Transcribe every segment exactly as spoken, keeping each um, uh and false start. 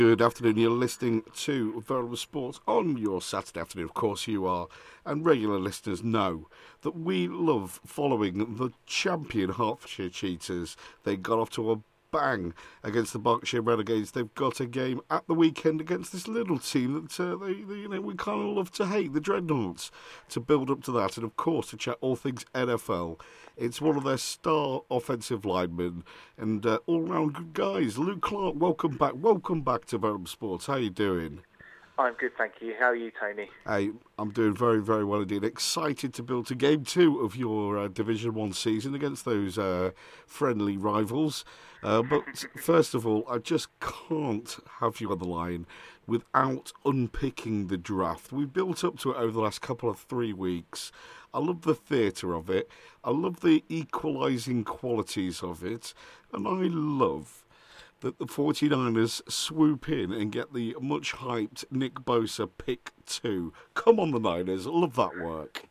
Good afternoon. You're listening to Veritable Sports on your Saturday afternoon. Of course, you are. And regular listeners know that we love following the champion Hertfordshire Cheetahs. They got off to a bang against the Berkshire Renegades. They've got a game at the weekend against this little team that uh, they, they, you know, we kind of love to hate, the Dreadnoughts, to build up to that. And of course, to chat all things N F L. It's one of their star offensive linemen and uh, all-round good guys. Luke Clark, welcome back. Welcome back to Veritable Sports. How are you doing? I'm good, thank you. How are you, Tony? Hey, I'm doing very, very well indeed. Excited to build to game two of your uh, Division One season against those uh, friendly rivals. Uh, but first of all, I just can't have you on the line without unpicking the draft. We've built up to it over the last couple of three weeks. I love the theatre of it. I love the equalising qualities of it. And I love that the 49ers swoop in and get the much-hyped Nick Bosa pick two. Come on, the Niners. I love that work.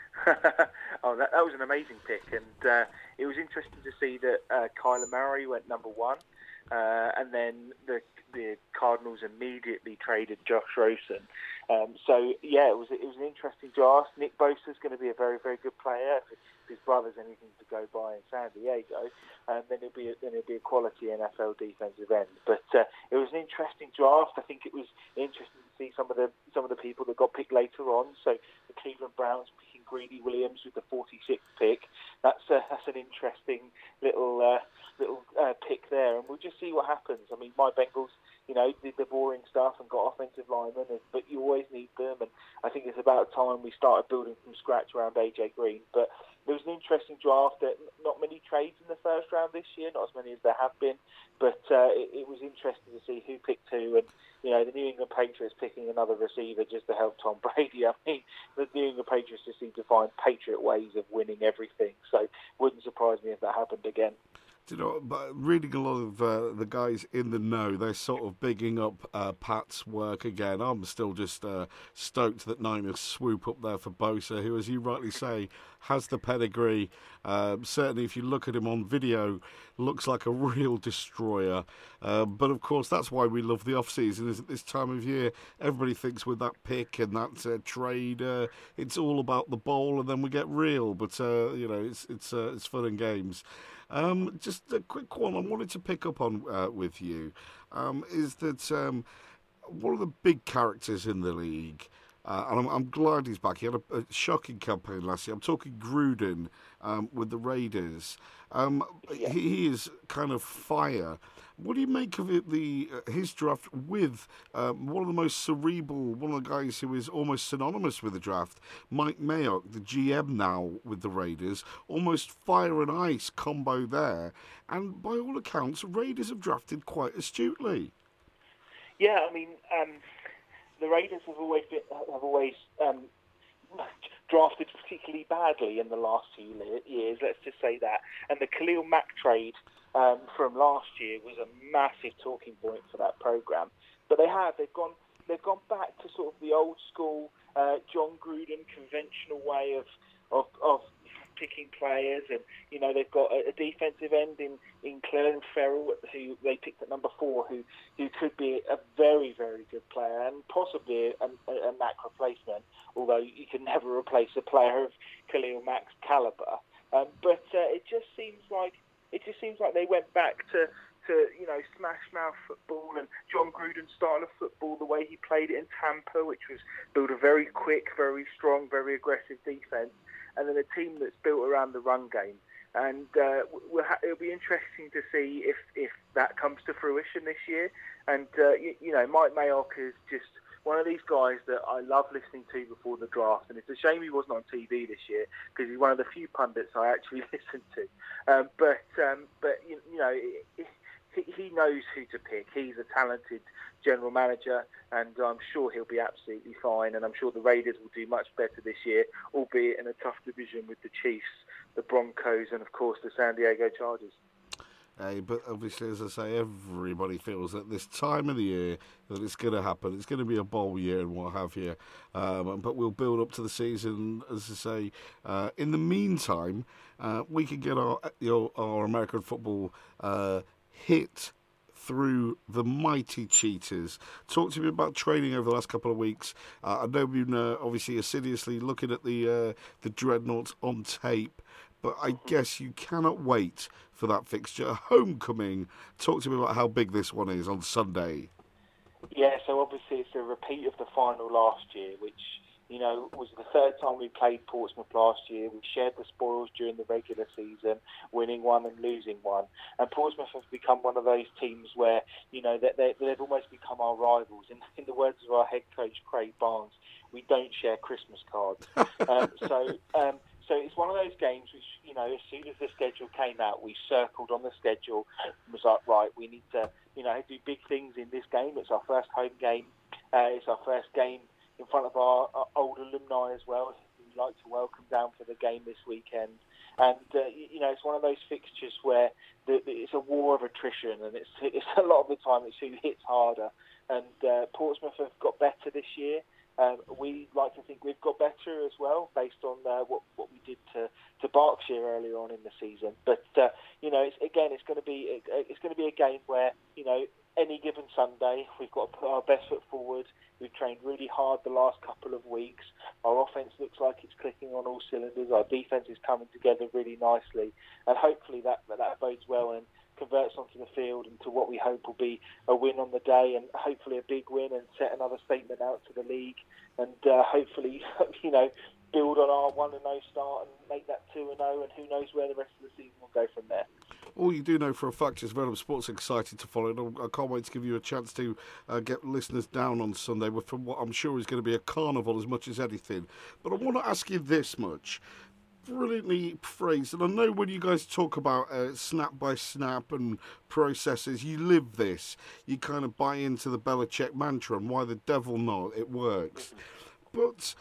oh, that, that was an amazing pick. And uh, it was interesting to see that uh, Kyler Murray went number one. Uh, and then the the Cardinals immediately traded Josh Rosen. Um, so yeah, it was it was an interesting draft. Nick Bosa is going to be a very very good player. If, if his brother's anything to go by in San Diego, um, then he'll be a, then he'll be a quality N F L defensive end. But uh, it was an interesting draft. I think it was interesting to see some of the some of the people that got picked later on. So the Cleveland Browns picking Greedy Williams with the forty-sixth pick. That's uh, that's an interesting little uh, little uh, pick there, and we'll just see what happens. I mean, my Bengals, you know, did the boring stuff and got offensive linemen, and, but you always need them. And I think it's about time we started building from scratch around A J Green. But it was an interesting draft. That not many trades in the first round this year, not as many as there have been. But uh, it, it was interesting to see who picked who, and you know, the New England Patriots picking another receiver just to help Tom Brady. I mean, the New England Patriots just seem to find Patriot ways of winning everything. So it wouldn't surprise me if that happened again. Do you know, but reading a lot of uh, the guys in the know, they're sort of bigging up uh, Pat's work again. I'm still just uh, stoked that Niners swoop up there for Bosa, who, as you rightly say, has the pedigree. Uh, certainly, if you look at him on video, looks like a real destroyer. Uh, but, of course, that's why we love the off-season, is at this time of year, everybody thinks with that pick and that uh, trade, uh, it's all about the bowl, and then we get real. But, uh, you know, it's, it's, uh, it's fun and games. Um, just a quick one I wanted to pick up on uh, with you um, is that um, one of the big characters in the league, uh, and I'm, I'm glad he's back. He had a, a shocking campaign last year. I'm talking Gruden um, with the Raiders. Um, Yeah. he, he is kind of fire. What do you make of it, the uh, his draft with um, one of the most cerebral, one of the guys who is almost synonymous with the draft, Mike Mayock, the G M now with the Raiders, almost fire and ice combo there. And by all accounts, Raiders have drafted quite astutely. Yeah, I mean, um, the Raiders have always been, have always um, drafted particularly badly in the last few years. Let's just say that. And the Khalil Mack trade um, from last year was a massive talking point for that program. But they have they've gone they've gone back to sort of the old school uh, John Gruden conventional way of of, of picking players, and you know they've got a, a defensive end in in Clelin Ferrell, who they picked at number four, who who could be a very very good player and possibly a, a, a Mack replacement. Although you can never replace a player of Khalil Mack's caliber, um, but uh, it just seems like it just seems like they went back to. to, you know, smash mouth football and John Gruden's style of football, the way he played it in Tampa, which was build a very quick, very strong, very aggressive defense, and then a team that's built around the run game. And uh, we'll ha- it'll be interesting to see if, if that comes to fruition this year. And, uh, you, you know, Mike Mayock is just one of these guys that I love listening to before the draft, and it's a shame he wasn't on T V this year because he's one of the few pundits I actually listen to. Um, but, um, but you, you know, it, it, he knows who to pick. He's a talented general manager, and I'm sure he'll be absolutely fine. And I'm sure the Raiders will do much better this year, albeit in a tough division with the Chiefs, the Broncos, and of course the San Diego Chargers. Hey, but obviously, as I say, everybody feels at this time of the year that it's going to happen. It's going to be a bowl year and what have you. Um, but we'll build up to the season, as I say. Uh, in the meantime, uh, we can get our, you know, our American football uh, hit through the mighty Cheetahs. Talk to me about training over the last couple of weeks. Uh, I know you've been uh, obviously assiduously looking at the uh, the Dreadnoughts on tape, but I guess you cannot wait for that fixture. Homecoming. Talk to me about how big this one is on Sunday. Yeah, so obviously it's a repeat of the final last year, which, you know, was the third time we played Portsmouth last year. We shared the spoils during the regular season, winning one and losing one. And Portsmouth have become one of those teams where, you know, that they, they've almost become our rivals. In, in the words of our head coach, Craig Barnes, we don't share Christmas cards. um, so... Um, So it's one of those games which, you know, as soon as the schedule came out, we circled on the schedule and was like, right, we need to, you know, do big things in this game. It's our first home game. Uh, it's our first game in front of our, our old alumni as well. We'd like to welcome down for the game this weekend. And, uh, you know, it's one of those fixtures where the, the, it's a war of attrition, and it's, it's a lot of the time it's who hits harder. And uh, Portsmouth have got better this year. Um, we like to think we've got better as well, based on uh, what what we did to, to Berkshire earlier on in the season. But uh, you know, it's, again, it's going to be it's going to be a game where, you know, any given Sunday we've got to put our best foot forward. We've trained really hard the last couple of weeks. Our offence looks like it's clicking on all cylinders. Our defence is coming together really nicely, and hopefully that that bodes well and converts onto the field into what we hope will be a win on the day, and hopefully a big win, and set another statement out to the league, and uh, hopefully, you know, build on our one and oh start and make that two and oh, and who knows where the rest of the season will go from there. All you do know for a fact is Venom Sports excited to follow it. I can't wait to give you a chance to uh, get listeners down on Sunday from what I'm sure is going to be a carnival as much as anything. But I want to ask you this much. Brilliantly phrased, and I know when you guys talk about uh, snap by snap and processes, you live this. You kind of buy into the Belichick mantra, and why the devil not? It works. But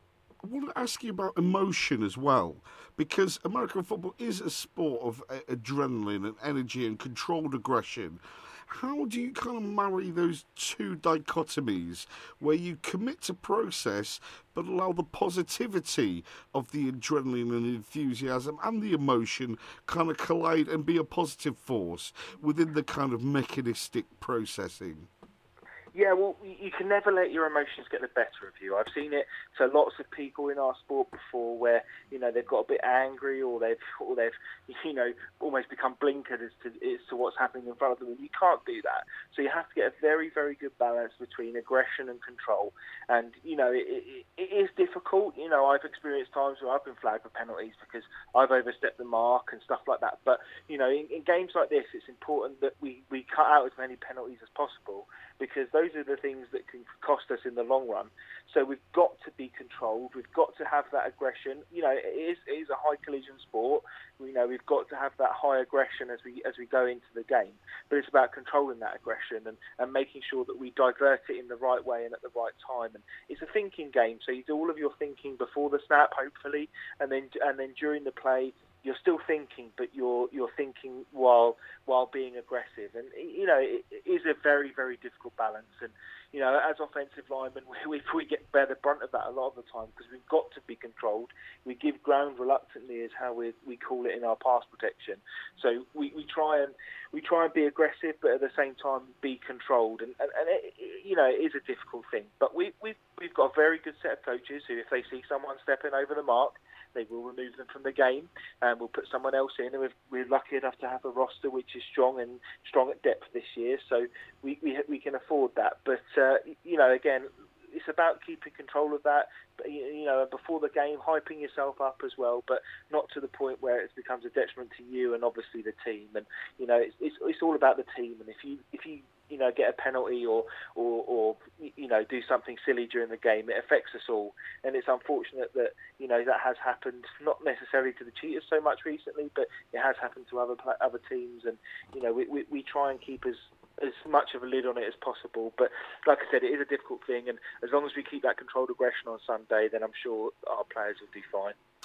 I want to ask you about emotion as well, because American football is a sport of uh, adrenaline and energy and controlled aggression. How do you kind of marry those two dichotomies where you commit to process but allow the positivity of the adrenaline and enthusiasm and the emotion kind of collide and be a positive force within the kind of mechanistic processing? Yeah, well, you can never let your emotions get the better of you. I've seen it to lots of people in our sport before, where, you know, they've got a bit angry, or they've, or they've, you know, almost become blinkered as to as to what's happening in front of them. And you can't do that. So you have to get a very, very good balance between aggression and control. And, you know, it, it, it is difficult. You know, I've experienced times where I've been flagged for penalties because I've overstepped the mark and stuff like that. But, you know, in, in games like this, it's important that we, we cut out as many penalties as possible, because those are the things that can cost us in the long run. So we've got to be controlled. We've got to have that aggression. You know, it is, it is a high collision sport. We know we've got to have that high aggression as we as we go into the game. But it's about controlling that aggression and, and making sure that we divert it in the right way and at the right time. And it's a thinking game. So you do all of your thinking before the snap, hopefully, and then and then during the play, you're still thinking, but you're you're thinking while while being aggressive. And, you know, it, it is a very, very difficult balance. And, you know, as offensive linemen, we, we get bear the brunt of that a lot of the time, because we've got to be controlled. We give ground reluctantly, is how we we call it in our pass protection. So we, we try and we try and be aggressive, but at the same time be controlled. And, and, and it, it, you know, it is a difficult thing. But we, we've, we've got a very good set of coaches who, if they see someone stepping over the mark, they will remove them from the game, and we'll put someone else in. And we've, we're lucky enough to have a roster which is strong and strong at depth this year, so we we, we can afford that. But uh, you know, again, it's about keeping control of that. You know, before the game, hyping yourself up as well, but not to the point where it becomes a detriment to you and obviously the team. And, you know, it's it's, it's all about the team. And if you if you you know, get a penalty or, or, or, you know, do something silly during the game, it affects us all. And it's unfortunate that, you know, that has happened, not necessarily to the Cheetahs so much recently, but it has happened to other other teams. And, you know, we, we, we try and keep as, as much of a lid on it as possible. But like I said, it is a difficult thing. And as long as we keep that controlled aggression on Sunday, then I'm sure our players will do fine.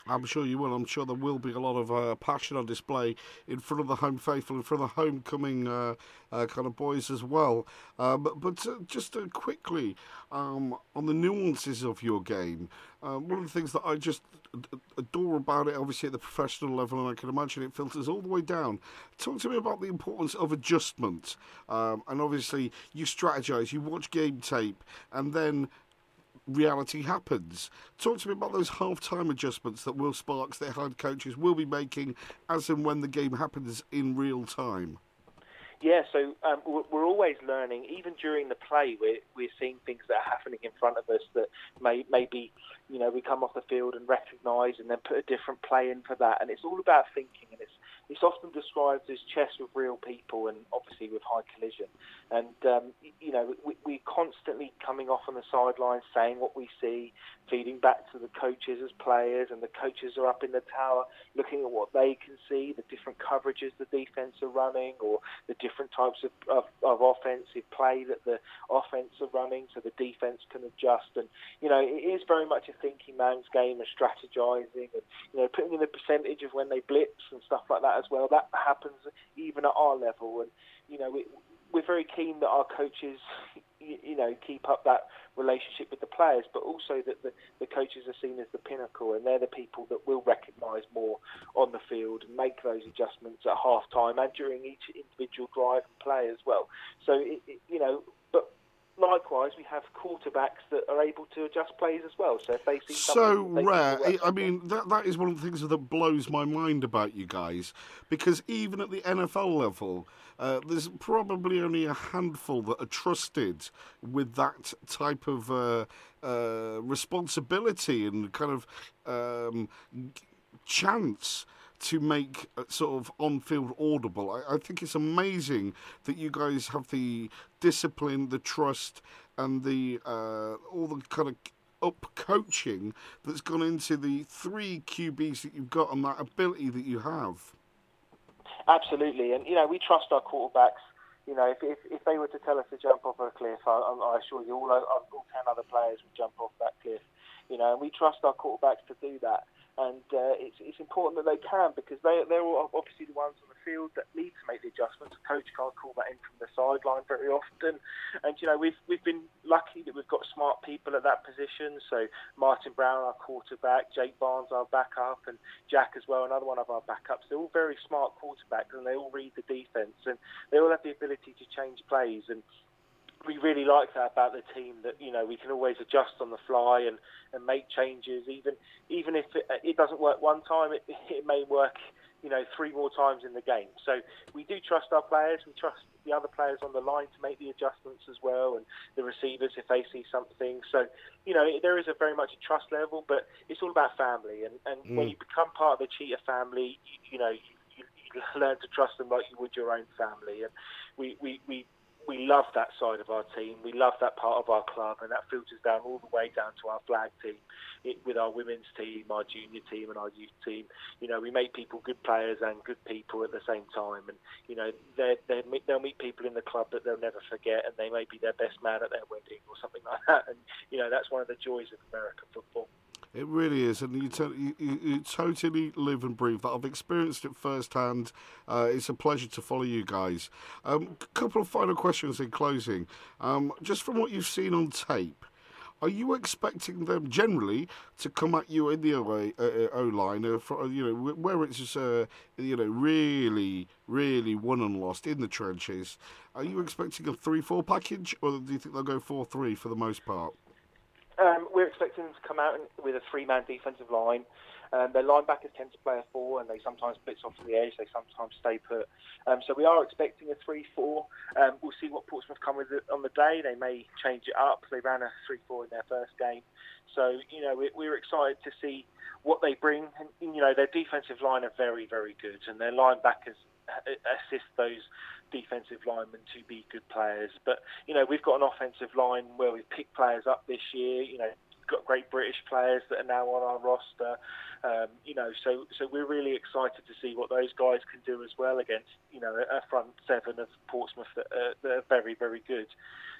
I'm sure you will. I'm sure there will be a lot of uh, passion on display in front of the home faithful, in front of the homecoming uh, uh, kind of boys as well. Uh, but but uh, just uh, quickly um, on the nuances of your game, uh, one of the things that I just adore about it, obviously at the professional level, and I can imagine it filters all the way down. Talk to me about the importance of adjustment. Um, and obviously, you strategize, you watch game tape, and then reality happens. Talk to me about those half-time adjustments that Will Sparks, their head coaches, will be making as and when the game happens in real time. Yeah, so um, we're always learning. Even during the play, we're, we're seeing things that are happening in front of us that may maybe, you know, we come off the field and recognise and then put a different play in for that. And it's all about thinking, and it's it's often described as chess with real people and obviously with high collision. And, um, you know, we, we're constantly coming off on the sidelines saying what we see, feeding back to the coaches as players, and the coaches are up in the tower looking at what they can see, the different coverages the defence are running, or the different types of, of, of offensive play that the offence are running so the defence can adjust. And, you know, it is very much a thinking man's game of strategising and, you know, putting in the percentage of when they blitz and stuff like that as well. That happens even at our level. And, you know, we, we're very keen that our coaches, you, you know, keep up that relationship with the players, but also that the, the coaches are seen as the pinnacle, and they're the people that will recognise more on the field and make those adjustments at half time and during each individual drive and play as well. So, it, it, you know, but likewise, we have quarterbacks that are able to adjust plays as well. So if they see so something, they rare. can I mean, that that is one of the things that blows my mind about you guys, because even at the N F L level, uh, there's probably only a handful that are trusted with that type of uh, uh, responsibility and kind of um, chance to make sort of on-field audible. I, I think it's amazing that you guys have the discipline, the trust, and the uh, all the kind of up coaching that's gone into the three Q Bs that you've got and that ability that you have. Absolutely, and you know we trust our quarterbacks. You know, if if, if they were to tell us to jump off a cliff, I, I assure you, all, all ten other players would jump off that cliff. You know, and we trust our quarterbacks to do that. And uh, it's it's important that they can, because they they're obviously the ones on the field that need to make the adjustments. A coach can't call that in from the sideline very often. And you know we've we've been lucky that we've got smart people at that position. So Martin Brown, our quarterback, Jake Barnes, our backup, and Jack as well, another one of our backups. They're all very smart quarterbacks, and they all read the defense, and they all have the ability to change plays. And we really like that about the team, that, you know, we can always adjust on the fly and, and make changes. Even even if it, it doesn't work one time, it, it may work, you know, three more times in the game. So we do trust our players. We trust the other players on the line to make the adjustments as well, and the receivers if they see something. So, you know, there is a very much a trust level, but it's all about family. And, and mm. when you become part of the Cheetah family, you, you know, you, you learn to trust them like you would your own family. And we, we, we We love that side of our team. We love that part of our club, and that filters down all the way down to our flag team, it, with our women's team, our junior team, and our youth team. You know, we make people good players and good people at the same time. And you know, they're, they're, they'll meet people in the club that they'll never forget, and they may be their best man at their wedding or something like that. And you know, that's one of the joys of American football. It really is, and you, to- you, you totally live and breathe that. I've experienced it firsthand. Uh, it's a pleasure to follow you guys. A um, couple of final questions in closing. Um, just from what you've seen on tape, are you expecting them generally to come at you in the O line, uh, for, you know, where it's uh, you know really, really won and lost in the trenches? Are you expecting a three four package, or do you think they'll go four three for the most part? Um, we're expecting them to come out with a three-man defensive line. Um, their linebackers tend to play a four, and they sometimes blitz off to the edge. They sometimes stay put. Um, so we are expecting a three four. Um, we'll see what Portsmouth come with on the day. They may change it up. They ran a three four in their first game. So, you know, we, we're excited to see what they bring. And, you know, their defensive line are very, very good, and their linebackers assist those defensive linemen to be good players. But, you know, we've got an offensive line where we've picked players up this year, you know, got great British players that are now on our roster. Um, you know, so so we're really excited to see what those guys can do as well against, you know, a front seven of Portsmouth that are, that are very, very good.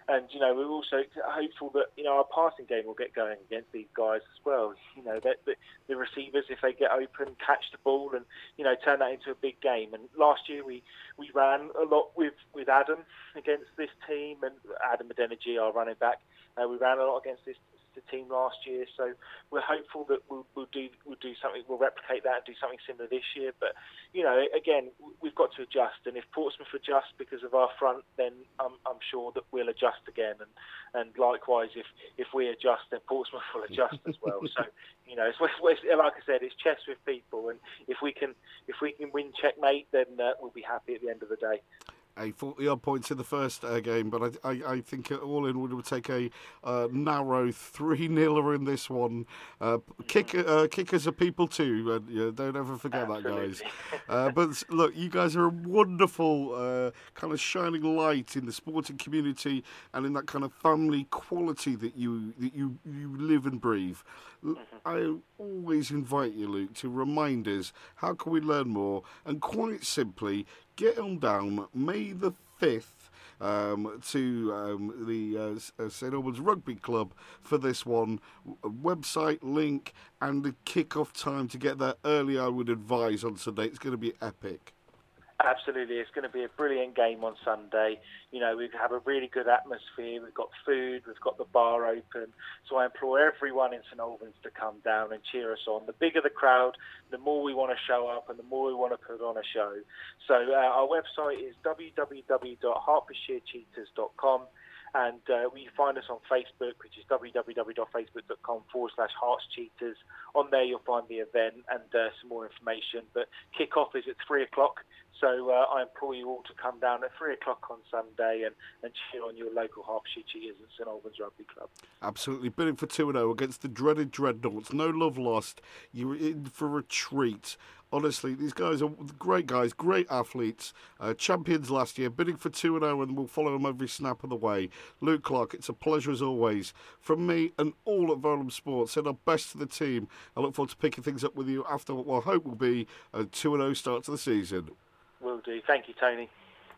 And, you know, we're also hopeful that, you know, our passing game will get going against these guys as well. You know, that the, the receivers, if they get open, catch the ball and, you know, turn that into a big game. And last year we, we ran a lot with, with Adam against this team, and Adam Adeniji, our running back. Uh, we ran a lot against this the team last year, so we're hopeful that we'll, we'll do we'll do something, we'll replicate that and do something similar this year. But you know, again, we've got to adjust, and if Portsmouth adjust because of our front, then I'm, I'm sure that we'll adjust again, and, and likewise, if, if we adjust, then Portsmouth will adjust as well. So you know, it's, it's, like I said, it's chess with people, and if we can if we can win checkmate, then uh, we'll be happy at the end of the day. A forty odd points in the first uh, game, but I, I, I think all in would would take a uh, narrow three niler in this one. Uh, kick, uh, kickers are people too, and yeah, don't ever forget Absolutely. that, guys. Uh, but look, you guys are a wonderful uh, kind of shining light in the sporting community and in that kind of family quality that you that you, you live and breathe. Mm-hmm. I always invite you, Luke, to remind us how can we learn more, and quite simply, get on down May the fifth um, to um, the uh, St Albans Rugby Club for this one. A website link and the kick-off time to get there early, I would advise, on Sunday. It's going to be epic. Absolutely, it's going to be a brilliant game on Sunday. You know, we have a really good atmosphere. We've got food, we've got the bar open. So I implore everyone in St Albans to come down and cheer us on. The bigger the crowd, the more we want to show up and the more we want to put on a show. So uh, our website is w w w dot hertfordshire cheetahs dot com. And uh, you find us on Facebook, which is w w w dot facebook dot com forward slash Hearts Cheetahs. On there, you'll find the event and uh, some more information. But kick-off is at three o'clock. So uh, I implore you all to come down at three o'clock on Sunday and, and cheer on your local Hertfordshire Cheetahs at St Albans Rugby Club. Absolutely. Bidding for two and oh against the dreaded Dreadnoughts. No love lost. You're in for a treat. Honestly, these guys are great guys, great athletes, uh, champions last year, bidding for two and oh, and we'll follow them every snap of the way. Luke Clark, it's a pleasure as always. From me and all at Verulam Sports, send our best to the team. I look forward to picking things up with you after what I hope will be a two and oh start to the season. Will do. Thank you, Tony.